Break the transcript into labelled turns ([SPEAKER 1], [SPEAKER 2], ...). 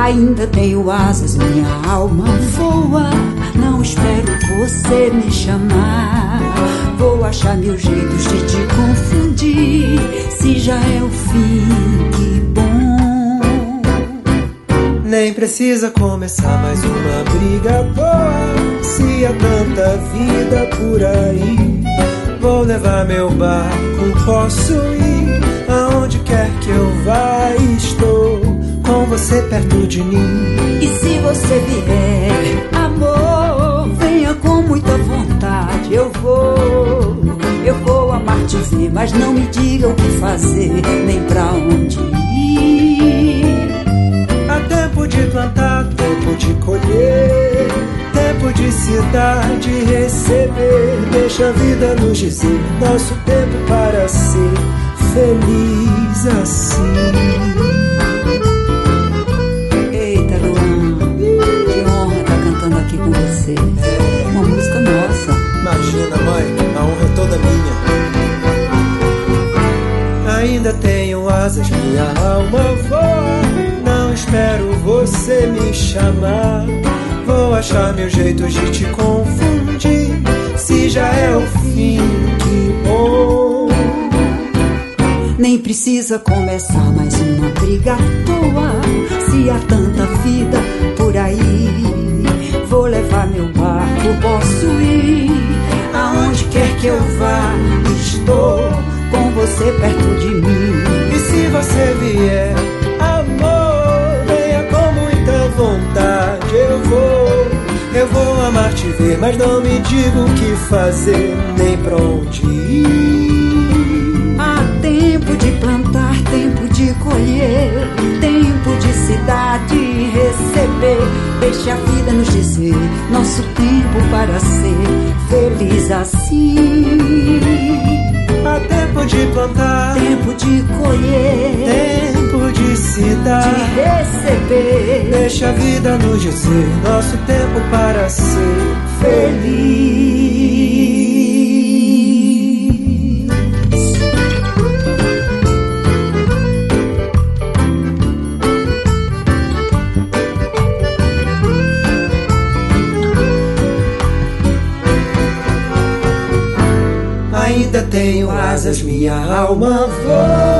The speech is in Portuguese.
[SPEAKER 1] Ainda tenho asas, minha alma voa. Não espero você me chamar. Vou achar mil jeitos de te confundir. Se já é o fim, que bom.
[SPEAKER 2] Nem precisa começar mais uma briga boa. Se há tanta vida por aí, vou levar meu barco, posso ir aonde quer que eu vá. Estou com você perto de mim.
[SPEAKER 1] E se você vier, amor, venha com muita vontade. Eu vou amar te ver, mas não me diga o que fazer, nem pra onde ir.
[SPEAKER 2] Há tempo de plantar, tempo de colher, tempo de se dar, de receber. Deixa a vida nos dizer, nosso tempo para ser feliz assim.
[SPEAKER 1] Eita, Luan, que honra estar cantando aqui com você. Uma música nossa.
[SPEAKER 2] Imagina, mãe, a honra é toda minha. Ainda tenho asas, minha alma voa. Não espero você me chamar. Vou achar mil jeitos de te confundir. Se já é o fim, que bom.
[SPEAKER 1] Nem precisa começar mais uma briga à toa. Se há tanta vida por aí, vou levar meu barco, posso ir aonde quer que eu vá. Estou com você perto de mim.
[SPEAKER 2] E se você vier, amor, venha com muita vontade. Eu vou amar te ver, mas não me diga o que fazer, nem pra onde ir.
[SPEAKER 1] Há tempo de plantar, tempo de colher, tempo de se dar, de receber. Deixa a vida nos dizer, nosso tempo para ser feliz assim.
[SPEAKER 2] Há tempo de plantar,
[SPEAKER 1] tempo de colher,
[SPEAKER 2] tempo de se dar,
[SPEAKER 1] de receber.
[SPEAKER 2] Deixa a vida nos dizer, nosso tempo para ser feliz. Ainda tenho asas, minha alma voa.